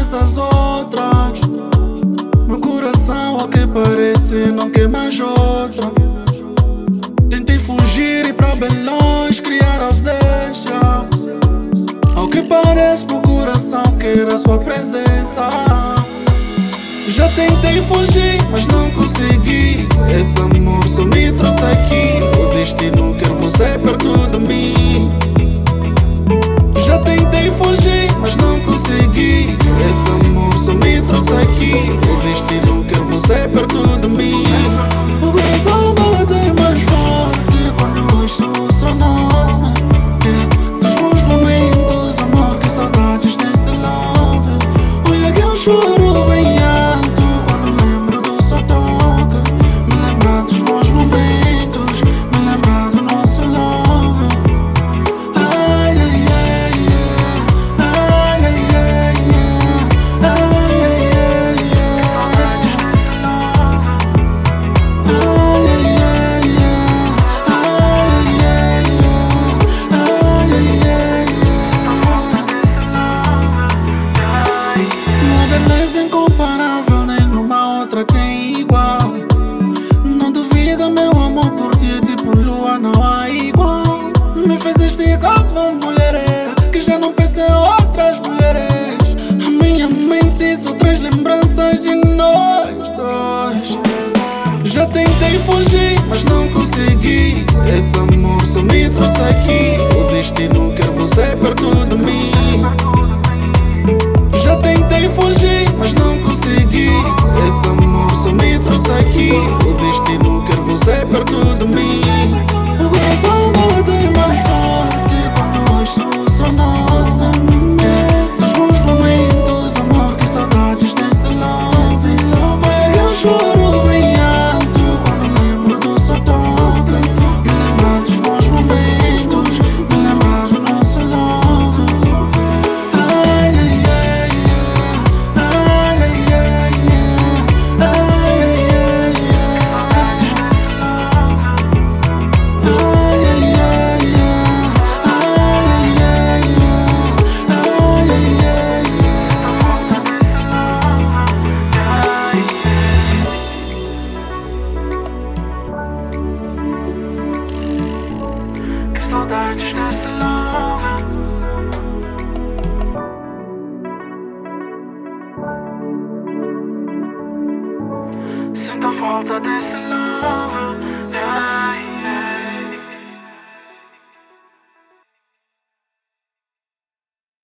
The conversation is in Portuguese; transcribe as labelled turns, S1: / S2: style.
S1: essas outras. Meu coração, ao que parece, não quer mais outra. Tentei fugir e pra bem longe criar ausência. Ao que parece, meu coração quer a sua presença. Já tentei fugir, mas não consegui. Esse amor só me trouxe aqui. O destino quer você perto de mim. Já tentei fugir, mas não consegui. Esse amor só me trouxe aqui. O destino quer você perto de mim. O coração bate mais forte quando ouço o seu nome. Dos bons momentos, amor, que saudades desse love. Olha que eu choro bem alto quando lembro do seu toque. Me lembra dos bons momentos, me lembra do nosso love. Ai, ai, ai, ai, ai, ai, ai, ai, ai, tua beleza incomparável, nenhuma outra tem igual. Não duvida, meu amor por ti é tipo lua, não há igual. Me fizeste como mulher que já não pensa em outras mulheres. A minha mente só traz lembranças de nós dois. Já tentei fugir, mas não consegui. Esse amor só me trouxe aqui. O destino quer você perto de mim. Já tentei fugir, mas não consegui. Esse amor só me trouxe aqui. O destino quer você perto de mim. O coração bate mais forte quando ouço o seu nome. Dos bons momentos, amor, que saudades desse love. Olha que eu choro bem alto quando lembro do seu toque. Me lembra dos bons momentos, me lembra do nosso love. Ai, ai, ai, ai, ai, ai, ai, ai, ai, que saudades desse love. Sinto a falta desse love.